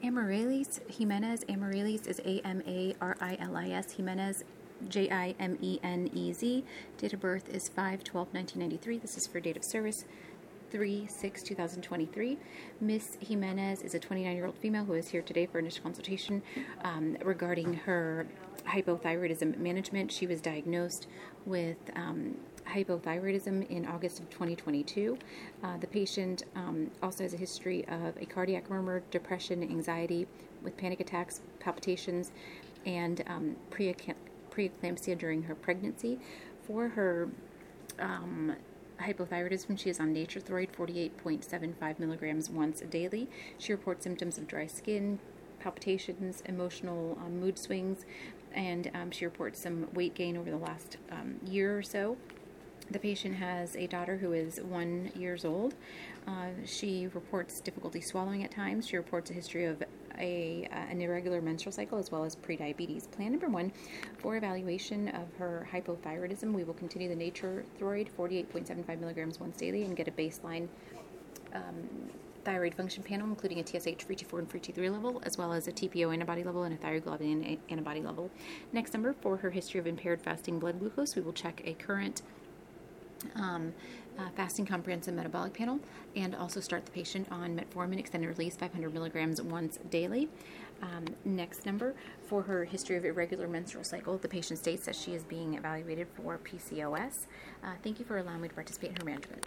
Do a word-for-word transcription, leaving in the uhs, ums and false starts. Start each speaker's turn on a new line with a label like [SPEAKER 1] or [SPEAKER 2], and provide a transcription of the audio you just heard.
[SPEAKER 1] Amarilis Jimenez. Amarilis is A M A R I L I S. Jimenez, J I M E N E Z. Date of birth is five twelve nineteen ninety-three. This is for date of service three six two thousand twenty-three. Miss Jimenez is a twenty-nine-year-old female who is here today for initial consultation um, regarding her hypothyroidism management. She was diagnosed with um, hypothyroidism in August of twenty twenty-two. Uh, the patient um, also has a history of a cardiac murmur, depression, anxiety with panic attacks, palpitations, and um, pre-eclampsia preeclampsia during her pregnancy. For her um, hypothyroidism, she is on Nature-Throid forty-eight point seven five milligrams once daily. She reports symptoms of dry skin, palpitations, emotional um, mood swings, and um, she reports some weight gain over the last um, year or so. The patient has a daughter who is one years old. Uh, she reports difficulty swallowing at times. She reports a history of a, uh, an irregular menstrual cycle as well as prediabetes. Plan number one, for evaluation of her hypothyroidism, we will continue the Nature-Throid forty-eight point seven five milligrams once daily and get a baseline um, thyroid function panel, including a T S H free T four and free T three level, as well as a T P O antibody level and a thyroglobulin antibody level. Next number, for her history of impaired fasting blood glucose, we will check a current Um, uh, fasting comprehensive metabolic panel and also start the patient on metformin extended release five hundred milligrams once daily. Um, next number, for her history of irregular menstrual cycle, the patient states that she is being evaluated for P C O S. Uh, thank you for allowing me to participate in her management.